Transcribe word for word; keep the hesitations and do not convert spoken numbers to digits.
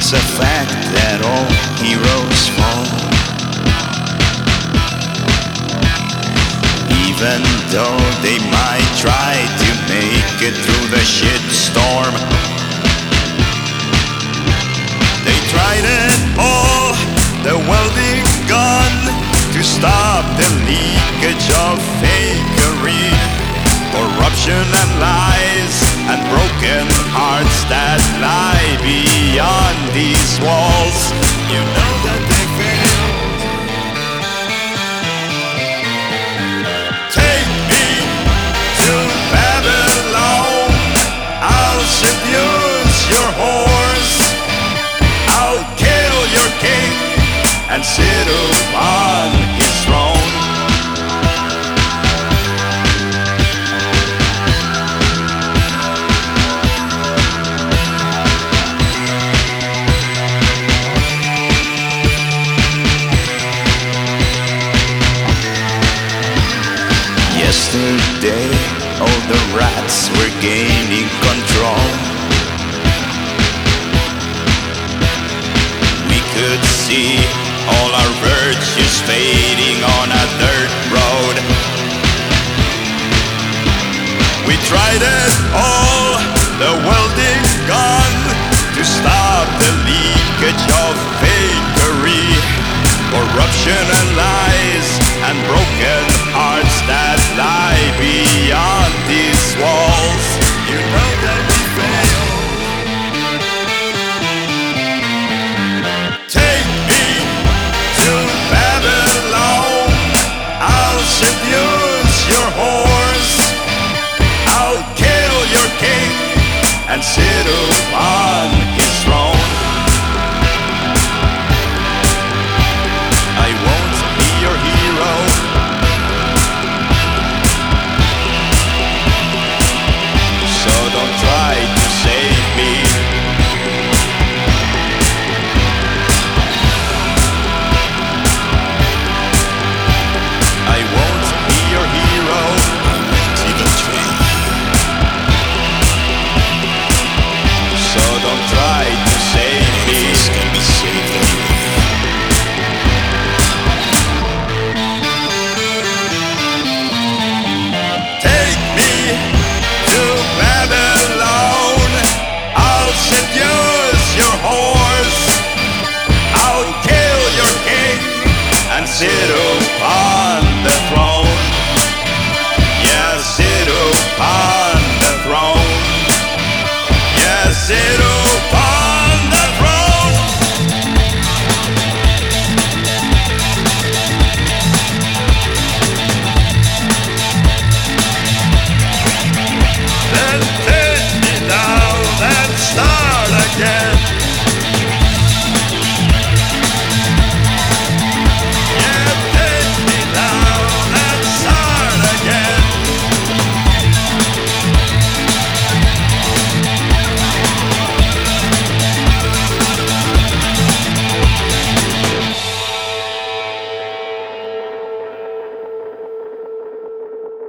It's a fact that all heroes fall. Even though they might try to make it through the shitstorm, they tried it all, the welding gun, to stop the leakage of fakery, corruption and lies, and broken hearts that lie beyond these walls. You know that they failed. Take me to Babylon, I'll seduce your horse, I'll kill your king and sit upon his throne. Yesterday, all the rats were gaining control. We could see all our virtues fading on a dirt road. We tried it all.